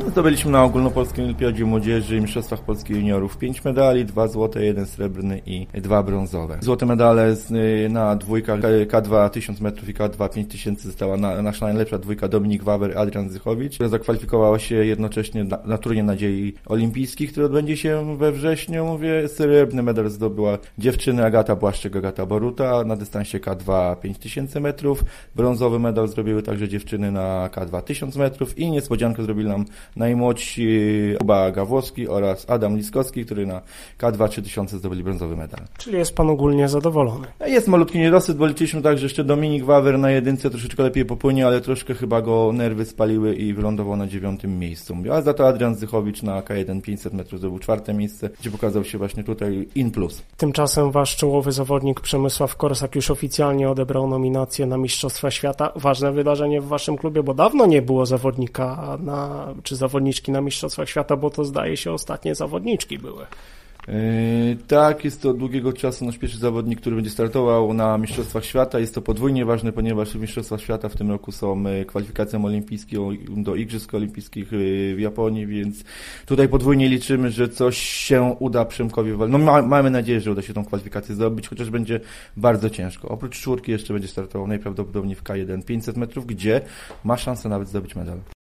Zdobyliśmy na ogólnopolskim Olimpiadzie Młodzieży i Mistrzostwach Polski Juniorów 5 medali, 2 złote, 1 srebrny i 2 brązowe. Złote medale na dwójkach K2 1000 metrów i K2 5000 została nasza najlepsza dwójka Dominik Wawer, Adrian Zychowicz, która zakwalifikowała się jednocześnie na turniej nadziei olimpijskich, który odbędzie się we wrześniu. Srebrny medal zdobyła dziewczyny Agata Błaszczyk, Agata Boruta na dystansie K2 5000 metrów. Brązowy medal zrobiły także dziewczyny na K2 1000 metrów i niespodziankę zrobili nam najmłodsi Kuba Gawłowski oraz Adam Liskowski, który na K2 3000 zdobyli brązowy medal. Czyli jest pan ogólnie zadowolony? Jest malutki niedosyt, bo liczyliśmy tak, że jeszcze Dominik Wawer na jedynce troszeczkę lepiej popłynie, ale troszkę chyba go nerwy spaliły i wylądował na 9. miejscu. A za to Adrian Zychowicz na K1 500 metrów zdobył 4. miejsce, gdzie pokazał się właśnie tutaj in plus. Tymczasem wasz czołowy zawodnik Przemysław Korsak już oficjalnie odebrał nominację na Mistrzostwa Świata. Ważne wydarzenie w waszym klubie, bo dawno nie było zawodnika czy zawodniczki na Mistrzostwach Świata, bo to zdaje się ostatnie zawodniczki były. Tak, jest to od długiego czasu nasz pierwszy zawodnik, który będzie startował na Mistrzostwach Świata. Jest to podwójnie ważne, ponieważ Mistrzostwa Świata w tym roku są kwalifikacją olimpijską do Igrzysk Olimpijskich w Japonii, więc tutaj podwójnie liczymy, że coś się uda Przemkowi. Mamy nadzieję, że uda się tą kwalifikację zdobyć, chociaż będzie bardzo ciężko. Oprócz czwórki jeszcze będzie startował najprawdopodobniej w K1 500 metrów, gdzie ma szansę nawet zdobyć medal.